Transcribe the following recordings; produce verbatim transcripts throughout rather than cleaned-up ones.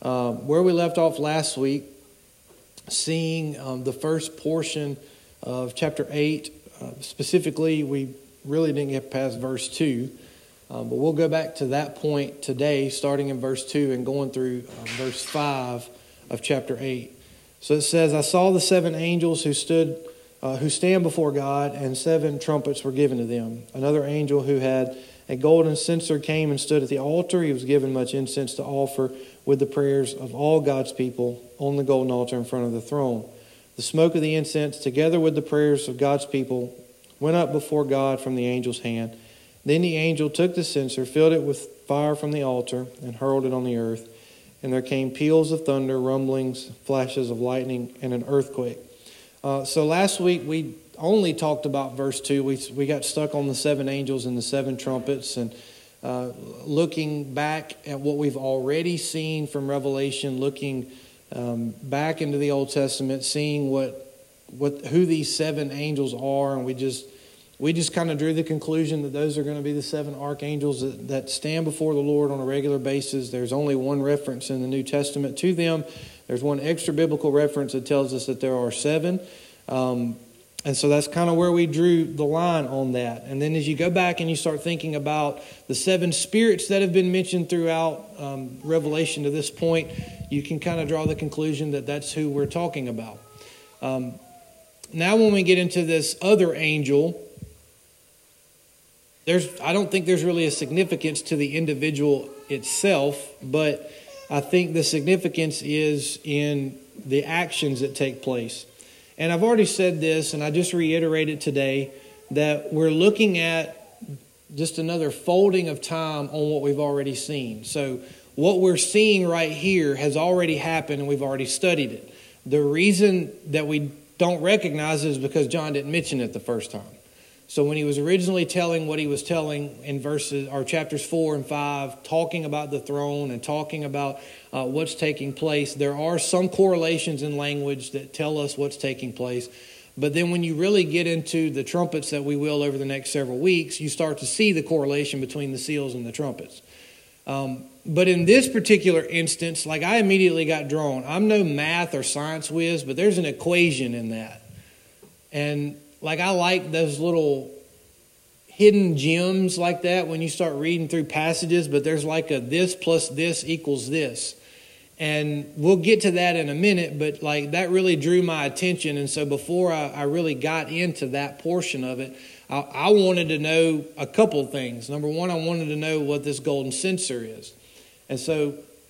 uh, where we left off last week, seeing um, the first portion of chapter eight. Uh, specifically, we really didn't get past verse two, uh, but we'll go back to that point today, starting in verse two and going through uh, verse five of chapter eight. So it says, I saw the seven angels who stood, uh, who stand before God, and seven trumpets were given to them. Another angel who had a golden censer came and stood at the altar. He was given much incense to offer with the prayers of all God's people on the golden altar in front of the throne. The smoke of the incense, together with the prayers of God's people, went up before God from the angel's hand. Then the angel took the censer, filled it with fire from the altar, and hurled it on the earth. And there came peals of thunder, rumblings, flashes of lightning, and an earthquake. Uh, so last week we only talked about verse two. We we got stuck on the seven angels and the seven trumpets, and uh, looking back at what we've already seen from Revelation, looking um, back into the Old Testament, seeing what what who these seven angels are, and we just we just kind of drew the conclusion that those are going to be the seven archangels that, that stand before the Lord on a regular basis. There's only one reference in the New Testament to them. There's one extra biblical reference that tells us that there are seven. Um, and so that's kind of where we drew the line on that. And then as you go back and you start thinking about the seven spirits that have been mentioned throughout um, Revelation to this point, you can kind of draw the conclusion that that's who we're talking about. Um, now when we get into this other angel, There's, I don't think there's really a significance to the individual itself, but I think the significance is in the actions that take place. And I've already said this, and I just reiterate it today, that we're looking at just another folding of time on what we've already seen. So what we're seeing right here has already happened, and we've already studied it. The reason that we don't recognize it is because John didn't mention it the first time. So when he was originally telling what he was telling in verses or chapters four and five, talking about the throne and talking about uh, what's taking place, there are some correlations in language that tell us what's taking place. But then when you really get into the trumpets that we will over the next several weeks, you start to see the correlation between the seals and the trumpets. Um, but in this particular instance, like I immediately got drawn. I'm no math or science whiz, but there's an equation in that. And Like I like those little hidden gems like that when you start reading through passages, but there's like a this plus this equals this. And we'll get to that in a minute, but like that really drew my attention. And so before I, I really got into that portion of it, I, I wanted to know a couple of things. Number one, I wanted to know what this golden censer is. And so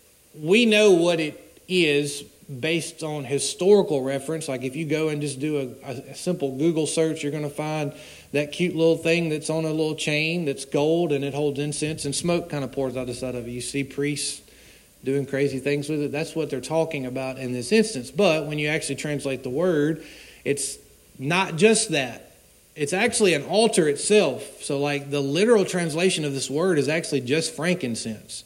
we know what it is based on historical reference. Like if you go and just do a, a simple Google search, you're going to find that cute little thing that's on a little chain that's gold and it holds incense and smoke kind of pours out the side of it. You see priests doing crazy things with it. That's what they're talking about in this instance. But when you actually translate the word, it's not just that. It's actually an altar itself. So like the literal translation of this word is actually just frankincense.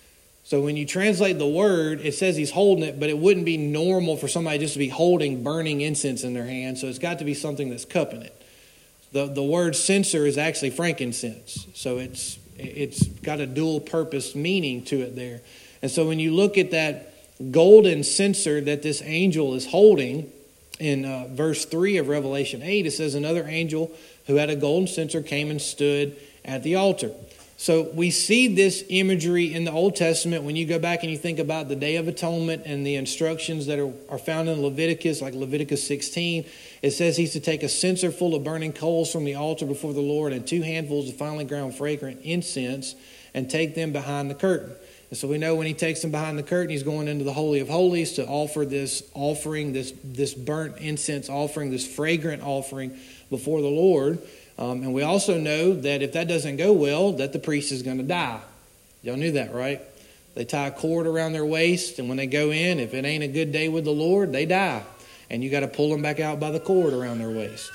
So when you translate the word, it says he's holding it, but it wouldn't be normal for somebody just to be holding burning incense in their hand. So it's got to be something that's cupping it. The the word censer is actually frankincense. So it's it's got a dual purpose meaning to it there. And so when you look at that golden censer that this angel is holding in uh, verse three of Revelation eight, it says another angel who had a golden censer came and stood at the altar. So we see this imagery in the Old Testament when you go back and you think about the Day of Atonement and the instructions that are, are found in Leviticus, like Leviticus sixteen. It says he's to take a censer full of burning coals from the altar before the Lord and two handfuls of finely ground fragrant incense and take them behind the curtain. And so we know when he takes them behind the curtain, he's going into the Holy of Holies to offer this offering, this, this burnt incense offering, this fragrant offering before the Lord. Um, and we also know that if that doesn't go well, that the priest is going to die. Y'all knew that, right? They tie a cord around their waist, and when they go in, if it ain't a good day with the Lord, they die. And you got to pull them back out by the cord around their waist.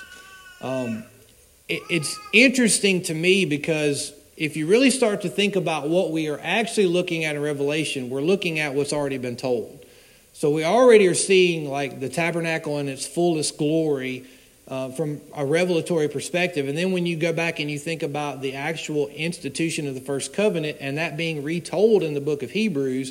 Um, it, it's interesting to me because if you really start to think about what we are actually looking at in Revelation, we're looking at what's already been told. So we already are seeing like the tabernacle in its fullest glory Uh, from a revelatory perspective. And then when you go back and you think about the actual institution of the first covenant and that being retold in the book of Hebrews,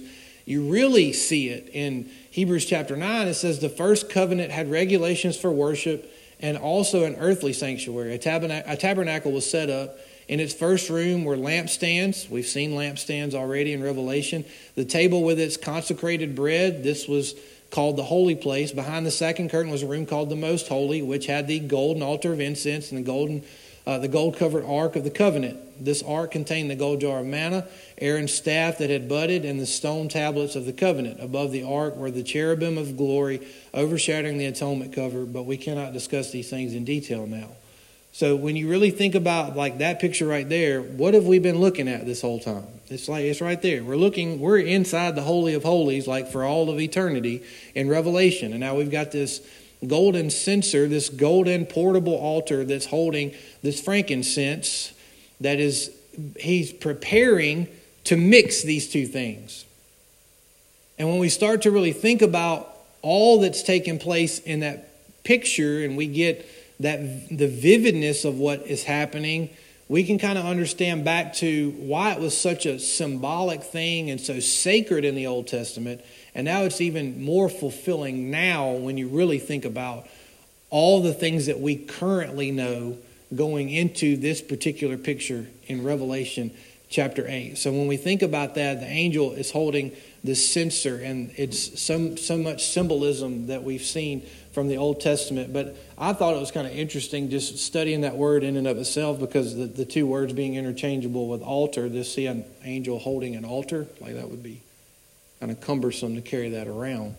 you really see it in Hebrews chapter nine. It says the first covenant had regulations for worship and also an earthly sanctuary. A, tabernac- a tabernacle was set up. In its first room were lampstands. We've seen lampstands already in Revelation. The table with its consecrated bread, this was called the holy place. Behind the second curtain was a room called the most holy, which had the golden altar of incense and the golden, uh, the gold-covered ark of the covenant. This ark contained the gold jar of manna, Aaron's staff that had budded, and the stone tablets of the covenant. Above the ark were the cherubim of glory, overshadowing the atonement cover, but we cannot discuss these things in detail now. So when you really think about like that picture right there, what have we been looking at this whole time? It's like it's right there. We're looking, we're inside the Holy of Holies like for all of eternity in Revelation. And now we've got this golden censer, this golden portable altar that's holding this frankincense that is, he's preparing to mix these two things. And when we start to really think about all that's taken place in that picture and we get that the vividness of what is happening, we can kind of understand back to why it was such a symbolic thing and so sacred in the Old Testament. And now it's even more fulfilling now when you really think about all the things that we currently know going into this particular picture in Revelation chapter eight. So when we think about that, the angel is holding this censer, and it's so, so much symbolism that we've seen from the Old Testament. But I thought it was kind of interesting just studying that word in and of itself, because the, the two words being interchangeable with altar, to see an angel holding an altar, like that would be kind of cumbersome to carry that around.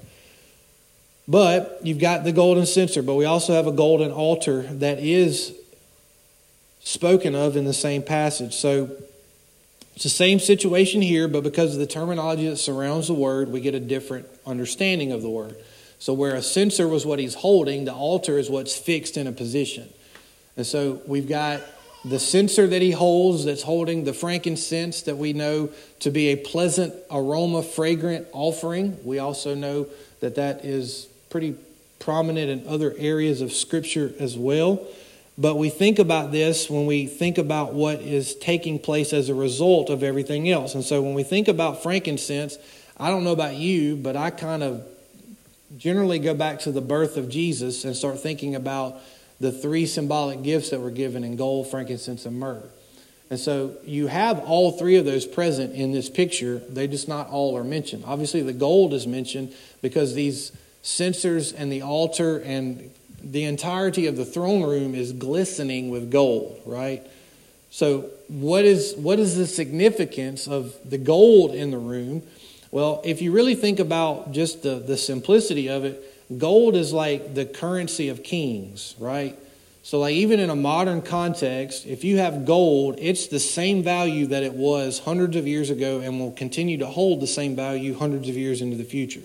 But you've got the golden censer, but we also have a golden altar that is spoken of in the same passage. So it's the same situation here, but because of the terminology that surrounds the word, we get a different understanding of the word. So where a censer was what he's holding, the altar is what's fixed in a position. And so we've got the censer that he holds that's holding the frankincense that we know to be a pleasant aroma, fragrant offering. We also know that that is pretty prominent in other areas of Scripture as well. But we think about this when we think about what is taking place as a result of everything else. And so when we think about frankincense, I don't know about you, but I kind of generally go back to the birth of Jesus and start thinking about the three symbolic gifts that were given in gold, frankincense, and myrrh. And so you have all three of those present in this picture. They just not all are mentioned. Obviously, the gold is mentioned because these censers and the altar and the entirety of the throne room is glistening with gold, right? So what is what is the significance of the gold in the room? Well, if you really think about just the, the simplicity of it, gold is like the currency of kings, right? So like even in a modern context, if you have gold, it's the same value that it was hundreds of years ago and will continue to hold the same value hundreds of years into the future.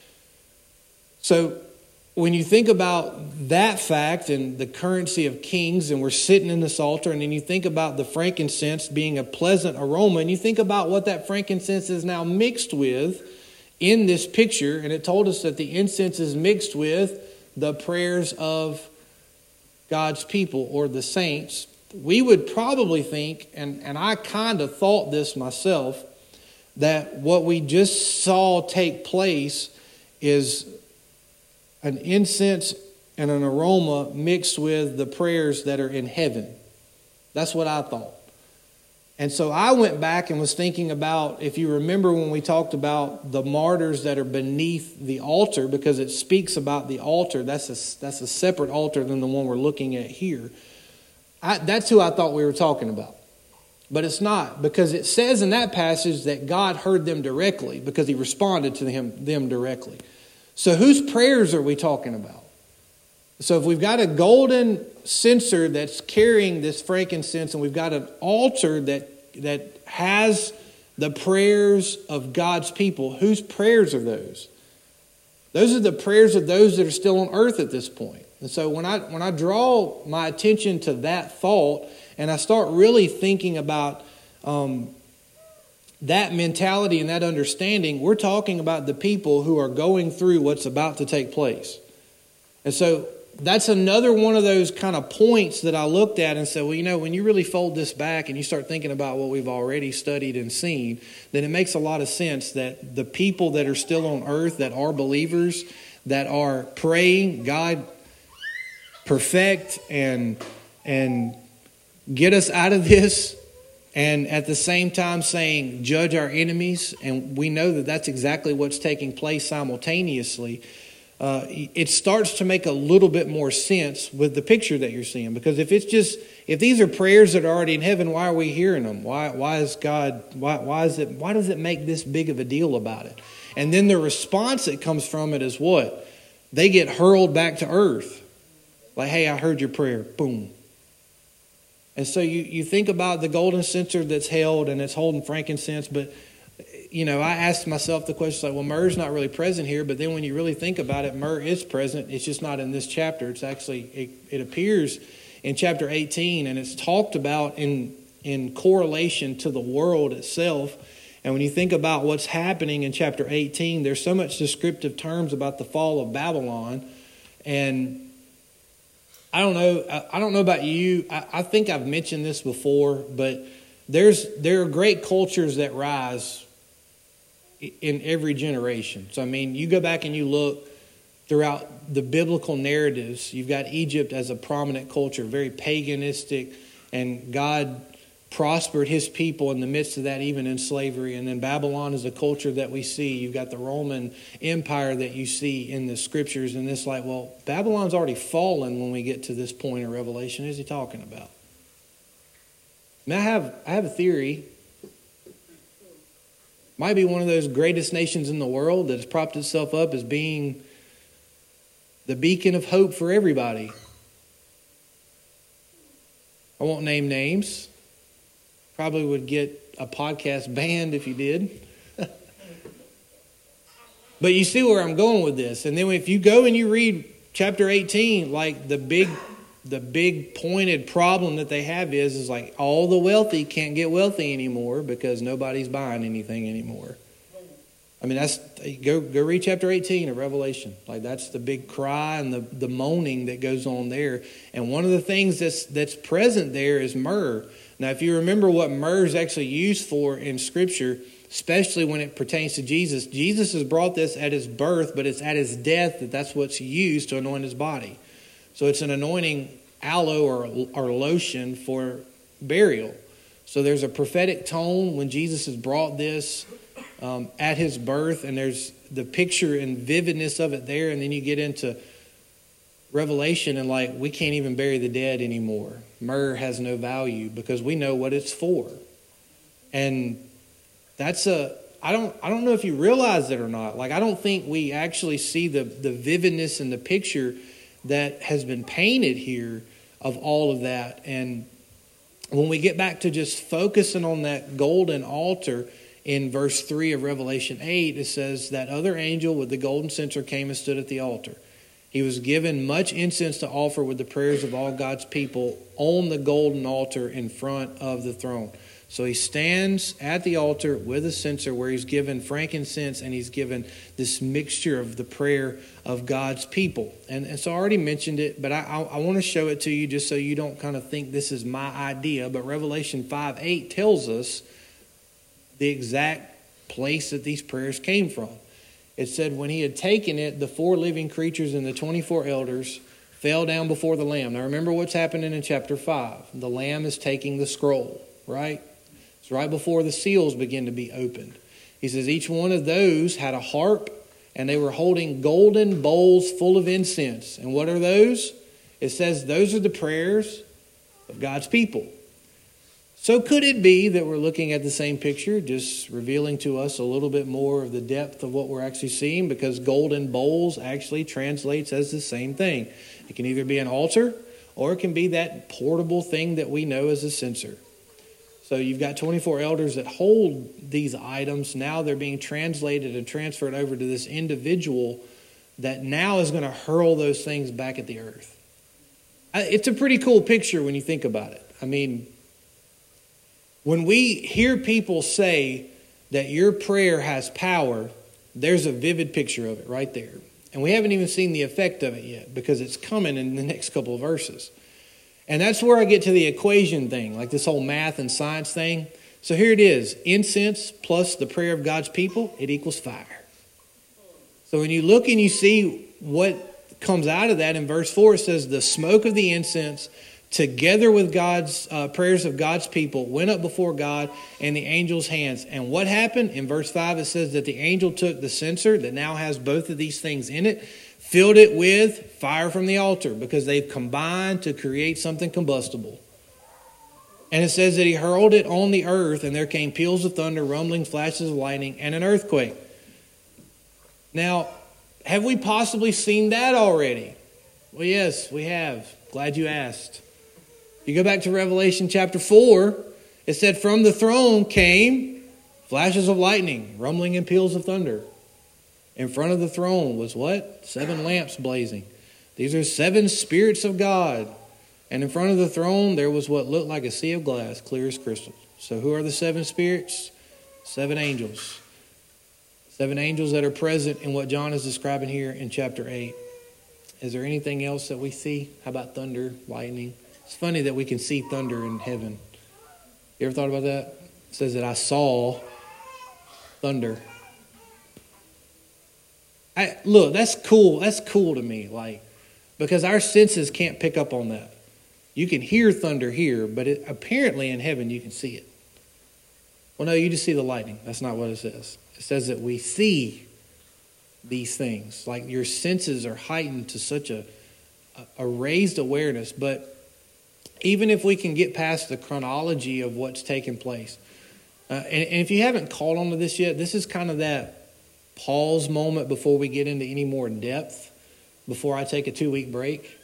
So when you think about that fact and the currency of kings, and we're sitting in this altar, and then you think about the frankincense being a pleasant aroma, and you think about what that frankincense is now mixed with in this picture, and it told us that the incense is mixed with the prayers of God's people or the saints, we would probably think, and, and I kind of thought this myself, that what we just saw take place is an incense and an aroma mixed with the prayers that are in heaven. That's what I thought. And so I went back and was thinking about, if you remember when we talked about the martyrs that are beneath the altar, because it speaks about the altar, that's a, that's a separate altar than the one we're looking at here. I, that's who I thought we were talking about. But it's not, because it says in that passage that God heard them directly because he responded to them, them directly. So whose prayers are we talking about? So if we've got a golden censer that's carrying this frankincense, and we've got an altar that that has the prayers of God's people, whose prayers are those? Those are the prayers of those that are still on earth at this point. And so when I when I draw my attention to that thought, and I start really thinking about um, that mentality and that understanding, we're talking about the people who are going through what's about to take place. And so that's another one of those kind of points that I looked at and said, well, you know, when you really fold this back and you start thinking about what we've already studied and seen, then it makes a lot of sense that the people that are still on earth, that are believers, that are praying, God, perfect and and get us out of this, and at the same time saying, judge our enemies, and we know that that's exactly what's taking place simultaneously. Uh, it starts to make a little bit more sense with the picture that you're seeing. Because if it's just, if these are prayers that are already in heaven, why are we hearing them? Why, why is God, why, why is it, why does it make this big of a deal about it? And then the response that comes from it is what? They get hurled back to earth. Like, hey, I heard your prayer. Boom. And so you, you think about the golden censer that's held and it's holding frankincense, but you know, I asked myself the question, like, well, myrrh's not really present here, but then when you really think about it, myrrh is present. It's just not in this chapter. It's actually, it, it appears in chapter eighteen, and it's talked about in, in correlation to the world itself. And when you think about what's happening in chapter eighteen, there's so much descriptive terms about the fall of Babylon. And I don't know, I don't know about you. I, I think I've mentioned this before, but there's there are great cultures that rise in every generation. So, I mean, you go back and you look throughout the biblical narratives, you've got Egypt as a prominent culture, very paganistic, and God prospered his people in the midst of that, even in slavery. And then Babylon is a culture that we see. You've got the Roman Empire that you see in the scriptures, and it's like, well, Babylon's already fallen when we get to this point in Revelation. What is he talking about? Now, I have, I have a theory. Might be one of those greatest nations in the world that has propped itself up as being the beacon of hope for everybody. I won't name names. Probably would get a podcast banned if you did. But you see where I'm going with this. And then if you go and you read chapter eighteen, like the big the big pointed problem that they have is, is like all the wealthy can't get wealthy anymore because nobody's buying anything anymore. I mean, that's go go read chapter eighteen of Revelation. Like that's the big cry and the, the moaning that goes on there. And one of the things that's that's present there is myrrh. Now, if you remember what myrrh is actually used for in Scripture, especially when it pertains to Jesus, Jesus has brought this at his birth, but it's at his death that that's what's used to anoint his body. So it's an anointing aloe or, or lotion for burial. So there's a prophetic tone when Jesus has brought this um, at his birth, and there's the picture and vividness of it there. And then you get into Revelation and like, we can't even bury the dead anymore. Myrrh has no value because we know what it's for. And that's a, I don't, I don't know if you realize it or not. Like, I don't think we actually see the, the vividness and the picture that has been painted here of all of that. And when we get back to just focusing on that golden altar in verse three of Revelation eight, it says that other angel with the golden censer came and stood at the altar. He was given much incense to offer with the prayers of all God's people on the golden altar in front of the throne. So he stands at the altar with a censer where he's given frankincense and he's given this mixture of the prayer of God's people. And, and so I already mentioned it, but I, I, I want to show it to you just so you don't kind of think this is my idea. But Revelation five eight tells us the exact place that these prayers came from. It said when he had taken it, the four living creatures and the twenty-four elders fell down before the Lamb. Now remember what's happening in chapter five. The Lamb is taking the scroll, right? It's right before the seals begin to be opened. He says each one of those had a harp, and they were holding golden bowls full of incense. And what are those? It says those are the prayers of God's people. So could it be that we're looking at the same picture, just revealing to us a little bit more of the depth of what we're actually seeing? Because golden bowls actually translates as the same thing. It can either be an altar or it can be that portable thing that we know as a censer. So you've got twenty-four elders that hold these items. Now they're being translated and transferred over to this individual that now is going to hurl those things back at the earth. It's a pretty cool picture when you think about it. I mean, when we hear people say that your prayer has power, there's a vivid picture of it right there. And we haven't even seen the effect of it yet because it's coming in the next couple of verses. And that's where I get to the equation thing, like this whole math and science thing. So here it is. Incense plus the prayer of God's people, it equals fire. So when you look and you see what comes out of that in verse four, it says the smoke of the incense together with God's uh, prayers of God's people went up before God and the angel's hands. And what happened? In verse five, it says that the angel took the censer that now has both of these things in it, filled it with fire from the altar because they've combined to create something combustible. And it says that he hurled it on the earth, and there came peals of thunder, rumblings, flashes of lightning, and an earthquake. Now, have we possibly seen that already? Well, yes, we have. Glad you asked. You go back to Revelation chapter four, it said from the throne came flashes of lightning, rumbling and peals of thunder. In front of the throne was what? Seven lamps blazing. These are seven spirits of God. And in front of the throne there was what looked like a sea of glass, clear as crystal. So who are the seven spirits? Seven angels. Seven angels that are present in what John is describing here in chapter eight. Is there anything else that we see? How about thunder, lightning? It's funny that we can see thunder in heaven. You ever thought about that? It says that I saw thunder. I, look, that's cool. That's cool to me, like, because our senses can't pick up on that. You can hear thunder here, but it, apparently in heaven you can see it. Well, no, you just see the lightning. That's not what it says. It says that we see these things. Like your senses are heightened to such a, a raised awareness. But even if we can get past the chronology of what's taking place, uh, and, and if you haven't caught on to this yet, this is kind of that pause moment before we get into any more depth, before I take a two-week break.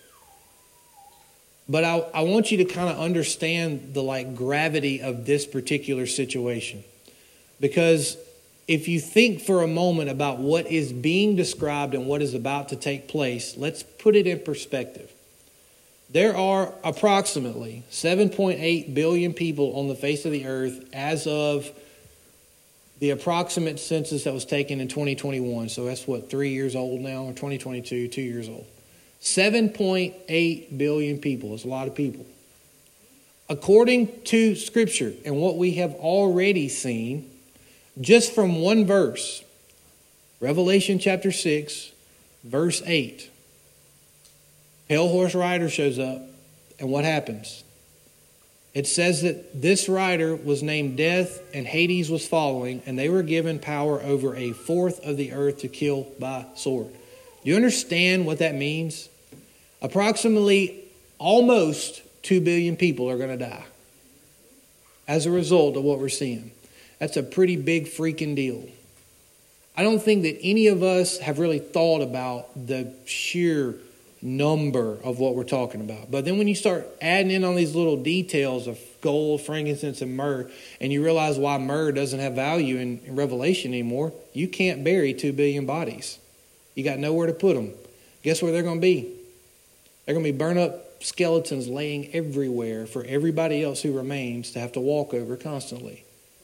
But I, I want you to kind of understand the like gravity of this particular situation. Because if you think for a moment about what is being described and what is about to take place, let's put it in perspective. There are approximately seven point eight billion people on the face of the earth as of the approximate census that was taken in twenty twenty-one. So that's what, three years old now, or twenty twenty-two, two years old. seven point eight billion people is a lot of people. According to Scripture and what we have already seen, just from one verse, Revelation chapter six, verse eight, pale horse rider shows up, and what happens? It says that this rider was named Death, and Hades was following, and they were given power over a fourth of the earth to kill by sword. Do you understand what that means? Approximately almost two billion people are going to die as a result of what we're seeing. That's a pretty big freaking deal. I don't think that any of us have really thought about the sheer number of what we're talking about. But then when you start adding in on these little details of gold, frankincense, and myrrh, and you realize why myrrh doesn't have value in, in Revelation anymore, you can't bury two billion bodies. You got nowhere to put them. Guess where they're going to be? They're going to be burnt up skeletons laying everywhere for everybody else who remains to have to walk over constantly.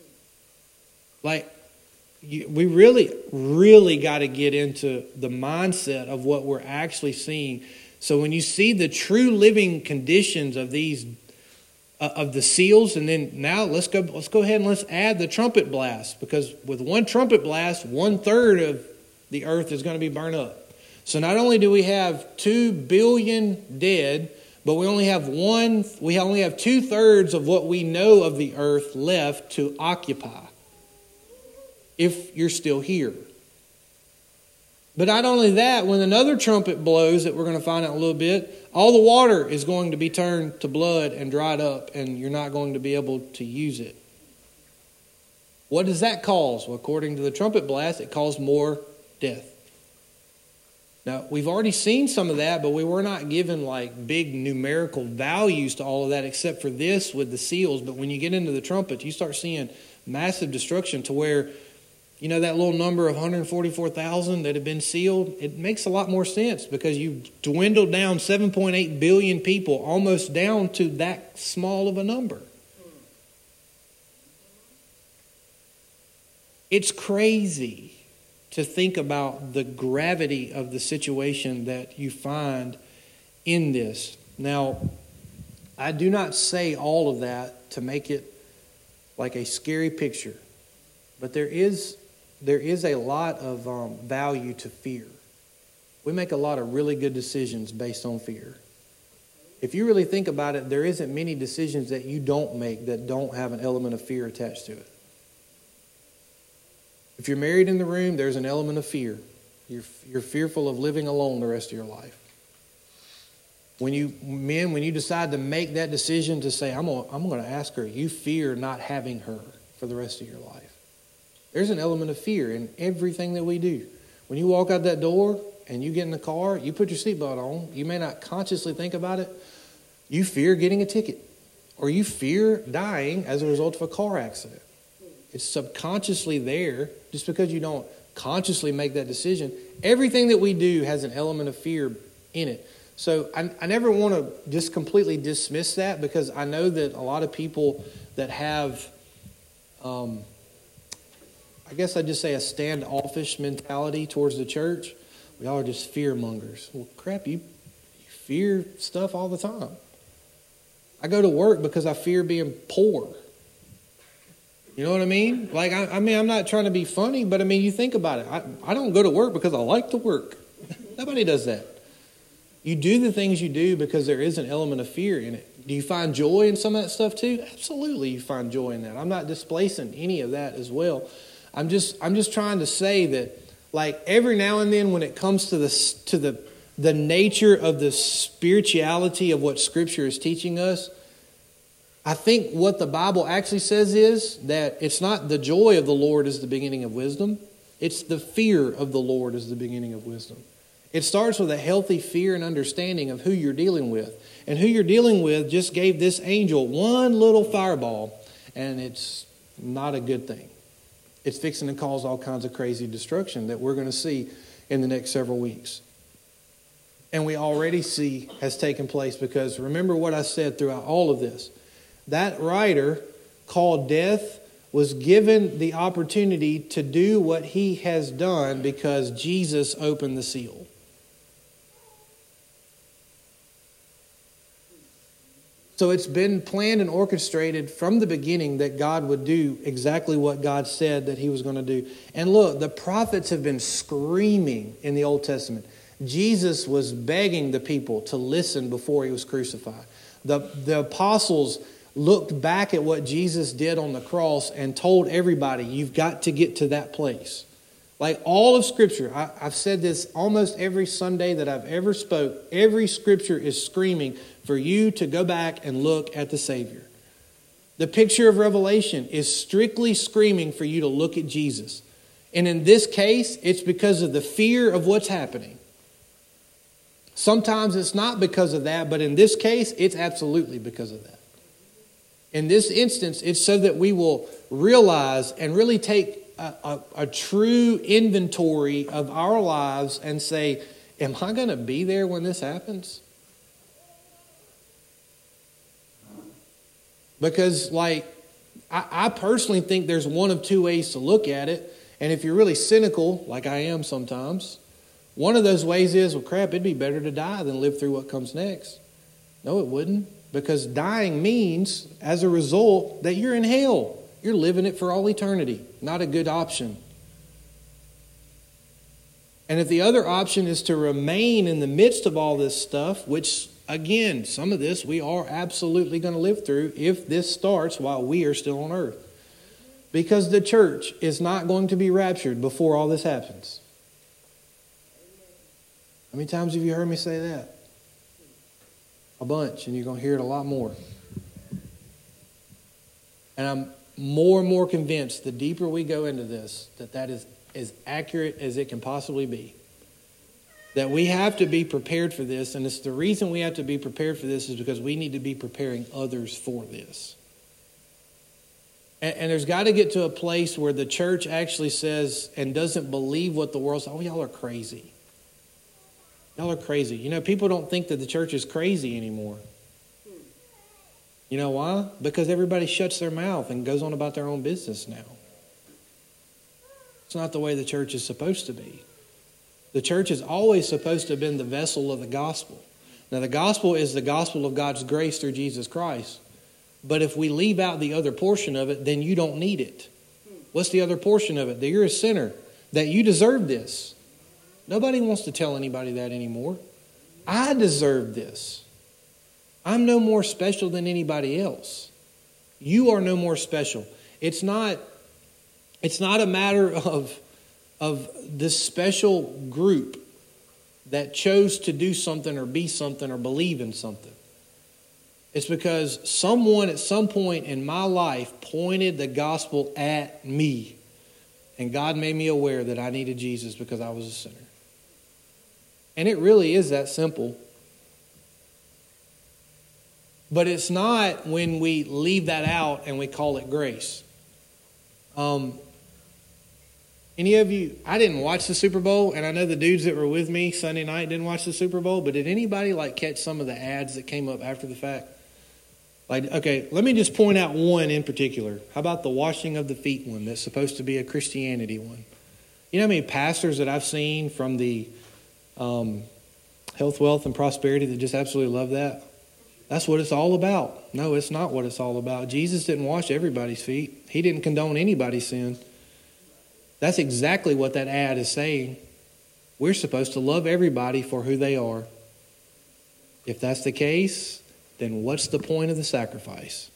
Like, you, we really, really got to get into the mindset of what we're actually seeing. So when you see the true living conditions of these, uh, of the seals, and then now let's go, let's go ahead and let's add the trumpet blast, because with one trumpet blast, one third of the earth is going to be burned up. So not only do we have two billion dead, but we only have one, we only have two thirds of what we know of the earth left to occupy, if you're still here. But not only that, when another trumpet blows, that we're going to find out in a little bit, all the water is going to be turned to blood and dried up, and you're not going to be able to use it. What does that cause? Well, according to the trumpet blast, it caused more death. Now, we've already seen some of that, but we were not given like big numerical values to all of that except for this with the seals. But when you get into the trumpets, you start seeing massive destruction to where, you know, that little number of one hundred forty-four thousand that have been sealed, it makes a lot more sense because you've dwindled down seven point eight billion people almost down to that small of a number. It's crazy to think about the gravity of the situation that you find in this. Now, I do not say all of that to make it like a scary picture, but there is there is a lot of um, value to fear. We make a lot of really good decisions based on fear. If you really think about it, there isn't many decisions that you don't make that don't have an element of fear attached to it. If you're married in the room, there's an element of fear. You're, you're fearful of living alone the rest of your life. When you, men, when you decide to make that decision to say, I'm gonna, I'm going to ask her, you fear not having her for the rest of your life. There's an element of fear in everything that we do. When you walk out that door and you get in the car, you put your seatbelt on, you may not consciously think about it. You fear getting a ticket, or you fear dying as a result of a car accident. It's subconsciously there just because you don't consciously make that decision. Everything that we do has an element of fear in it. So I, I never want to just completely dismiss that, because I know that a lot of people that have, um, I guess I'd just say a standoffish mentality towards the church. We all are just fear mongers. Well, crap, you, you fear stuff all the time. I go to work because I fear being poor. You know what I mean? Like, I, I mean, I'm not trying to be funny, but I mean, you think about it. I, I don't go to work because I like to work. Nobody does that. You do the things you do because there is an element of fear in it. Do you find joy in some of that stuff too? Absolutely, you find joy in that. I'm not displacing any of that as well. I'm just, I'm just trying to say that, like, every now and then when it comes to the, to the, the nature of the spirituality of what Scripture is teaching us, I think what the Bible actually says is that it's not the joy of the Lord is the beginning of wisdom. It's the fear of the Lord is the beginning of wisdom. It starts with a healthy fear and understanding of who you're dealing with. And who you're dealing with just gave this angel one little fireball, and it's not a good thing. It's fixing to cause all kinds of crazy destruction that we're going to see in the next several weeks. And we already see has taken place, because remember what I said throughout all of this. That rider called death was given the opportunity to do what he has done because Jesus opened the seal. So it's been planned and orchestrated from the beginning that God would do exactly what God said that he was going to do. And look, the prophets have been screaming in the Old Testament. Jesus was begging the people to listen before he was crucified. The, the apostles looked back at what Jesus did on the cross and told everybody, you've got to get to that place. Like all of Scripture, I, I've said this almost every Sunday that I've ever spoke. Every Scripture is screaming for you to go back and look at the Savior. The picture of Revelation is strictly screaming for you to look at Jesus. And in this case, it's because of the fear of what's happening. Sometimes it's not because of that, but in this case, it's absolutely because of that. In this instance, it's so that we will realize and really take a, a, a true inventory of our lives and say, am I going to be there when this happens? Because, like, I, I personally think there's one of two ways to look at it. And if you're really cynical, like I am sometimes, one of those ways is, well, crap, it'd be better to die than live through what comes next. No, it wouldn't. Because dying means, as a result, that you're in hell. You're living it for all eternity. Not a good option. And if the other option is to remain in the midst of all this stuff, which, again, some of this we are absolutely going to live through if this starts while we are still on earth. Because the church is not going to be raptured before all this happens. How many times have you heard me say that? A bunch, and you're going to hear it a lot more. And I'm more and more convinced the deeper we go into this, that that is as accurate as it can possibly be. That we have to be prepared for this, and it's the reason we have to be prepared for this is because we need to be preparing others for this. And, and there's got to get to a place where the church actually says and doesn't believe what the world says. Oh, y'all are crazy. Y'all are crazy. You know, people don't think that the church is crazy anymore. You know why? Because everybody shuts their mouth and goes on about their own business now. It's not the way the church is supposed to be. The church is always supposed to have been the vessel of the gospel. Now, the gospel is the gospel of God's grace through Jesus Christ. But if we leave out the other portion of it, then you don't need it. What's the other portion of it? That you're a sinner, that you deserve this. Nobody wants to tell anybody that anymore. I deserve this. I'm no more special than anybody else. You are no more special. It's not, it's not a matter of, of this special group that chose to do something or be something or believe in something. It's because someone at some point in my life pointed the gospel at me. And God made me aware that I needed Jesus because I was a sinner. And it really is that simple. But it's not when we leave that out and we call it grace. Um, any of you, I didn't watch the Super Bowl, and I know the dudes that were with me Sunday night didn't watch the Super Bowl, but did anybody like catch some of the ads that came up after the fact? Like, okay, let me just point out one in particular. How about the washing of the feet one that's supposed to be a Christianity one? You know how many pastors that I've seen from the um, Health, Wealth, and Prosperity that just absolutely love that? That's what it's all about. No, it's not what it's all about. Jesus didn't wash everybody's feet. He didn't condone anybody's sin. That's exactly what that ad is saying. We're supposed to love everybody for who they are. If that's the case, then what's the point of the sacrifice?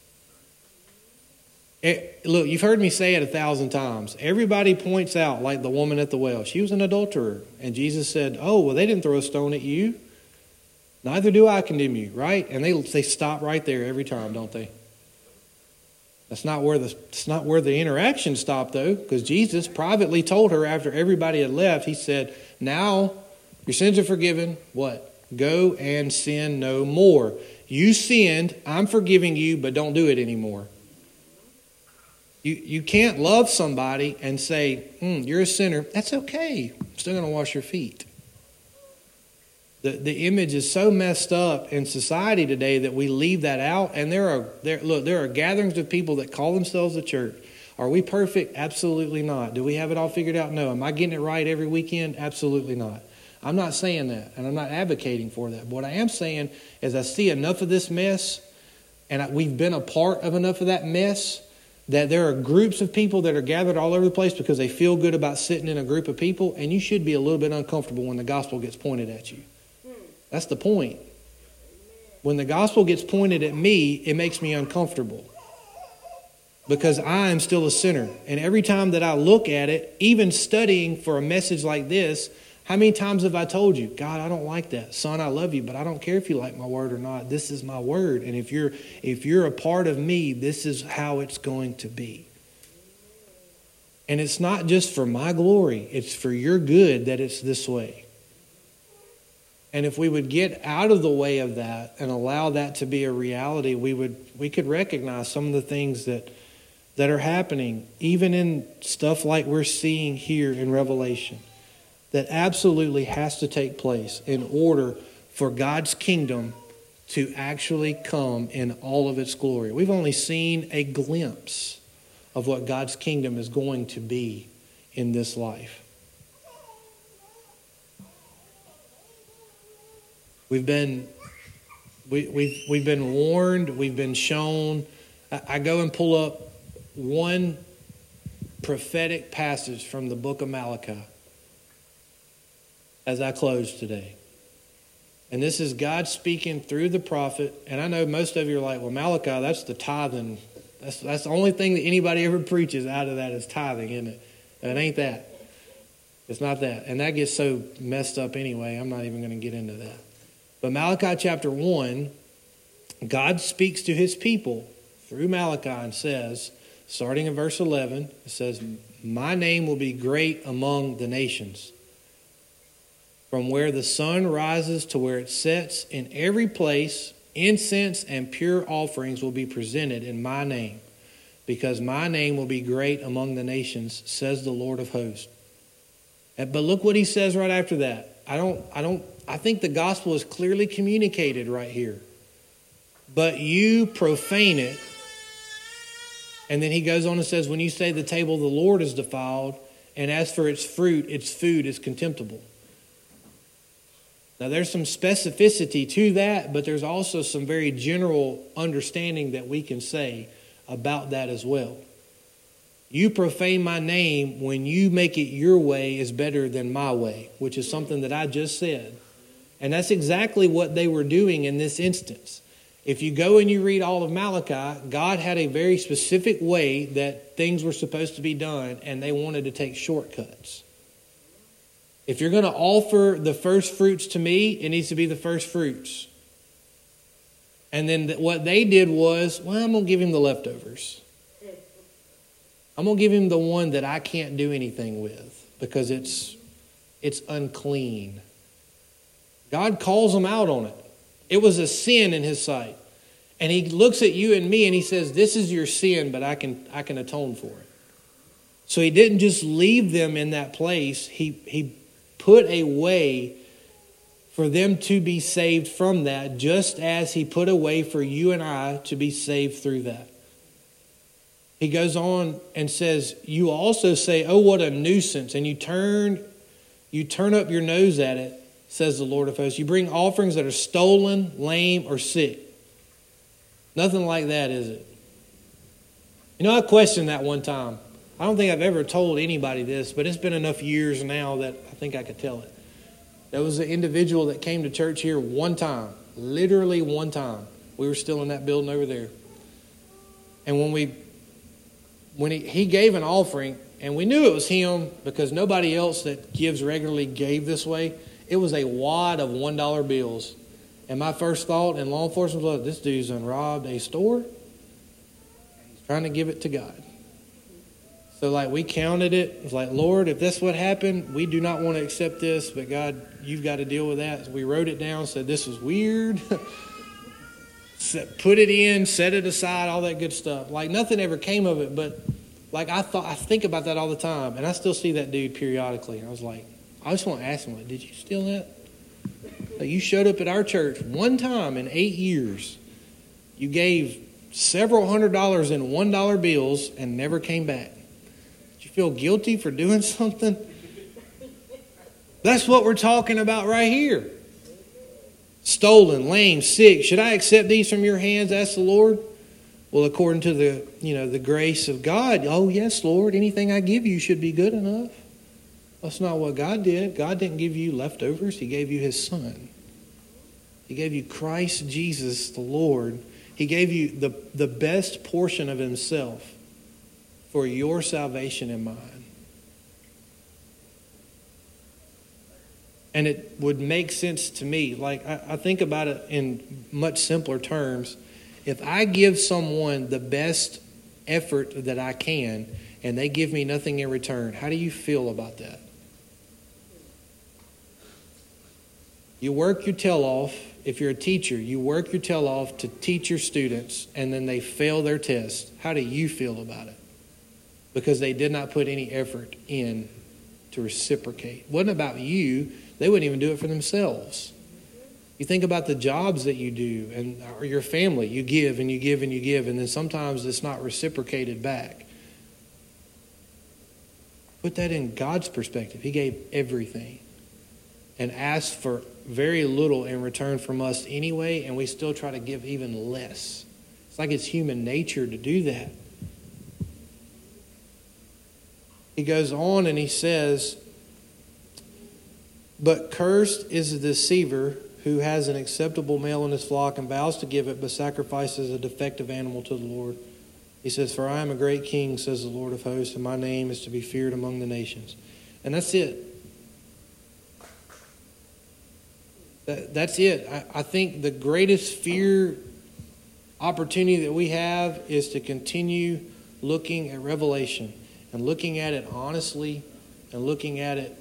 It, look, you've heard me say it a thousand times. Everybody points out, like the woman at the well. She was an adulterer. And Jesus said, oh, well, they didn't throw a stone at you. Neither do I condemn you, right? And they they stop right there every time, don't they? That's not where the it's not where the interaction stopped, though, because Jesus privately told her after everybody had left, he said, now your sins are forgiven. What? Go and sin no more. You sinned. I'm forgiving you, but don't do it anymore. You you can't love somebody and say, mm, you're a sinner. That's okay. I'm still going to wash your feet. The the image is so messed up in society today that we leave that out. And there are there look there are gatherings of people that call themselves a church. Are we perfect? Absolutely not. Do we have it all figured out? No. Am I getting it right every weekend? Absolutely not. I'm not saying that, and I'm not advocating for that. But what I am saying is I see enough of this mess, and I, we've been a part of enough of that mess, that there are groups of people that are gathered all over the place because they feel good about sitting in a group of people, and you should be a little bit uncomfortable when the gospel gets pointed at you. That's the point. When the gospel gets pointed at me, it makes me uncomfortable because I am still a sinner. And every time that I look at it, even studying for a message like this, how many times have I told you, God, I don't like that. Son, I love you, but I don't care if you like my word or not. This is my word. And if you're if you're a part of me, this is how it's going to be. And it's not just for my glory. It's for your good that it's this way. And if we would get out of the way of that and allow that to be a reality, we would we could recognize some of the things that that are happening, even in stuff like we're seeing here in Revelation, that absolutely has to take place in order for God's kingdom to actually come in all of its glory. We've only seen a glimpse of what God's kingdom is going to be in this life. We've been, we, we've, we've been warned, we've been shown. I, I go and pull up one prophetic passage from the book of Malachi as I close today. And this is God speaking through the prophet. And I know most of you are like, well, Malachi, that's the tithing. That's, that's the only thing that anybody ever preaches out of that is tithing, isn't it? It ain't that. It's not that. And that gets so messed up anyway, I'm not even going to get into that. But Malachi chapter one, God speaks to his people through Malachi and says, starting in verse eleven, it says, my name will be great among the nations. From where the sun rises to where it sets, in every place, incense and pure offerings will be presented in my name, because my name will be great among the nations, says the Lord of hosts. But look what he says right after that. I don't, I don't, I think the gospel is clearly communicated right here. But you profane it. And then he goes on and says, when you say the table of the Lord is defiled, And as for its fruit, its food is contemptible. Now, there's some specificity to that, but there's also some very general understanding that we can say about that as well. You profane my name when you make it your way is better than my way, which is something that I just said. And that's exactly what they were doing in this instance. If you go and you read all of Malachi, God had a very specific way that things were supposed to be done, and they wanted to take shortcuts. If you're going to offer the first fruits to me, it needs to be the first fruits. And then what they did was, well, I'm going to give him the leftovers. I'm going to give him the one that I can't do anything with because it's it's unclean. God calls them out on it. It was a sin in his sight. And he looks at you and me and he says, this is your sin, but I can I can atone for it. So he didn't just leave them in that place. He he put a way for them to be saved from that, just as he put a way for you and I to be saved through that. He goes on and says, you also say, oh, what a nuisance. And you turn, you turn up your nose at it, says the Lord of hosts. You bring offerings that are stolen, lame, or sick. Nothing like that, is it? You know, I questioned that one time. I don't think I've ever told anybody this, but it's been enough years now that I think I could tell it. There was an individual that came to church here one time, literally one time. We were still in that building over there. And when we, when he, he gave an offering, and we knew it was him because nobody else that gives regularly gave this way, it was a wad of one dollar bills. And my first thought in law enforcement was, this dude's done robbed a store, and he's trying to give it to God. So like we counted it. It was like, Lord, if that's what happened, we do not want to accept this, but God, you've got to deal with that. So we wrote it down, said this was weird. Put it in, set it aside, all that good stuff. Like nothing ever came of it, but like I thought, I think about that all the time, and I still see that dude periodically. And I was like, I just want to ask him, like, did you steal that? Like you showed up at our church one time in eight years. You gave several hundred dollars in one dollar bills and never came back. Feel guilty for doing something? That's what we're talking about right here. Stolen, lame, sick. Should I accept these from your hands? Asked the Lord. Well, according to the, you know, the grace of God, oh yes, Lord, anything I give you should be good enough. That's not what God did. God didn't give you leftovers. He gave you his son. He gave you Christ Jesus, the Lord. He gave you the, the best portion of himself for your salvation and mine. And it would make sense to me. Like, I, I think about it in much simpler terms. If I give someone the best effort that I can, and they give me nothing in return, how do you feel about that? You work your tail off. If you're a teacher, you work your tail off to teach your students, and then they fail their test. How do you feel about it? Because they did not put any effort in to reciprocate. It wasn't about you. They wouldn't even do it for themselves. You think about the jobs that you do and or your family. You give and you give and you give, and then sometimes it's not reciprocated back. Put that in God's perspective. He gave everything and asked for very little in return from us anyway, and we still try to give even less. It's like it's human nature to do that. He goes on and he says, but cursed is the deceiver who has an acceptable male in his flock and vows to give it, but sacrifices a defective animal to the Lord. He says, for I am a great king, says the Lord of hosts, and my name is to be feared among the nations. And that's it. That, that's it. I, I think the greatest fear opportunity that we have is to continue looking at Revelation. And looking at it honestly and looking at it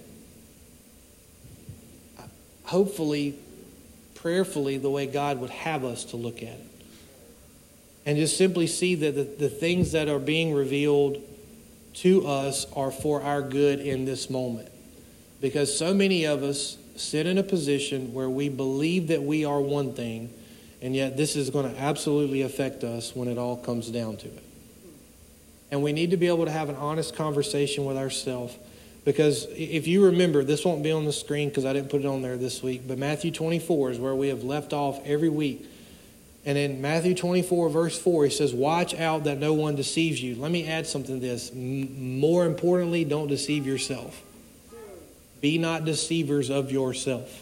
hopefully, prayerfully, the way God would have us to look at it. And just simply see that the, the things that are being revealed to us are for our good in this moment. Because so many of us sit in a position where we believe that we are one thing, and yet this is going to absolutely affect us when it all comes down to it. And we need to be able to have an honest conversation with ourselves. Because if you remember, this won't be on the screen because I didn't put it on there this week, but Matthew twenty-four is where we have left off every week. And in Matthew twenty-four, verse four, he says, watch out that no one deceives you. Let me add something to this. M- more importantly, don't deceive yourself. Be not deceivers of yourself.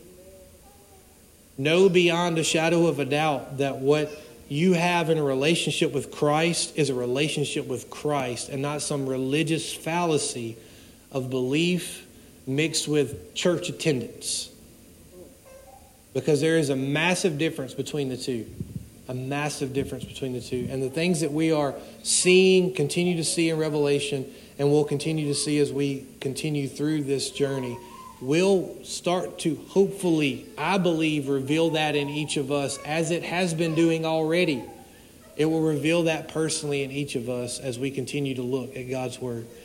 Know beyond a shadow of a doubt that what you have in a relationship with Christ is a relationship with Christ and not some religious fallacy of belief mixed with church attendance. Because there is a massive difference between the two. A massive difference between the two. And the things that we are seeing, continue to see in Revelation, and will continue to see as we continue through this journey, will start to hopefully, I believe, reveal that in each of us as it has been doing already. It will reveal that personally in each of us as we continue to look at God's Word.